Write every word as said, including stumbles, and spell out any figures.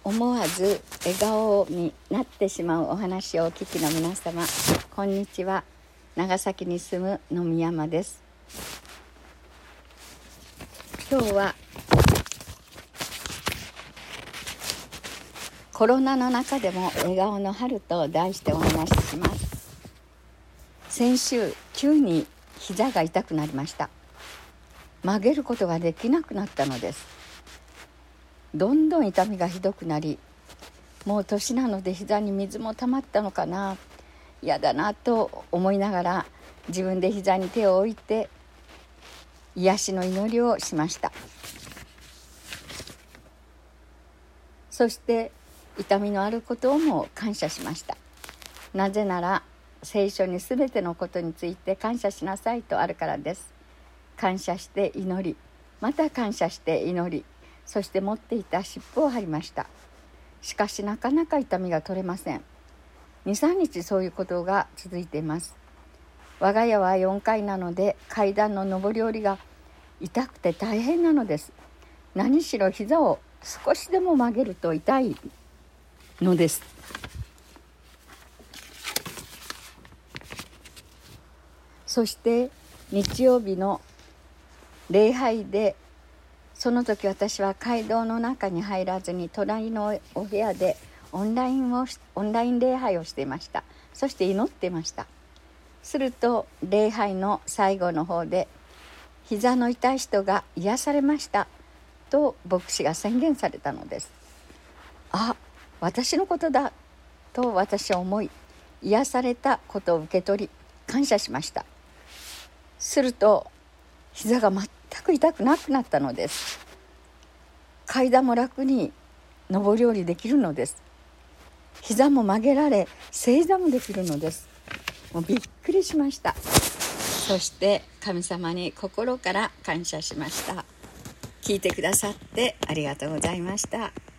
思わず笑顔になってしまうお話をお聞きの皆様、こんにちは。長崎に住む野見山です。今日はコロナの中でも笑顔の春と題してお話しします。先週急に膝が痛くなりました。曲げることができなくなったのです。どんどん痛みがひどくなり、もう年なので膝に水も溜まったのかな、嫌だなと思いながら自分で膝に手を置いて癒しの祈りをしました。そして痛みのあることをも感謝しました。なぜなら聖書にすべてのことについて感謝しなさいとあるからです。感謝して祈り、また感謝して祈り、そして持っていた湿布を貼りました。しかしなかなか痛みが取れません。に、さんにちそういうことが続いています。我が家はよんかいなので階段の上り下りが痛くて大変なのです。何しろ膝を少しでも曲げると痛いのです。そして日曜日の礼拝で、その時私は街道の中に入らずに隣のお部屋でオンラインをオンライン礼拝をしていました。そして祈っていました。すると礼拝の最後の方で、膝の痛い人が癒されましたと牧師が宣言されたのです。あ、私のことだと私は思い、癒されたことを受け取り感謝しました。すると膝が全く痛くなくなったのです。階段も楽に上り下りできるのです。膝も曲げられ正座もできるのです。もうびっくりしました。そして神様に心から感謝しました。聞いてくださってありがとうございました。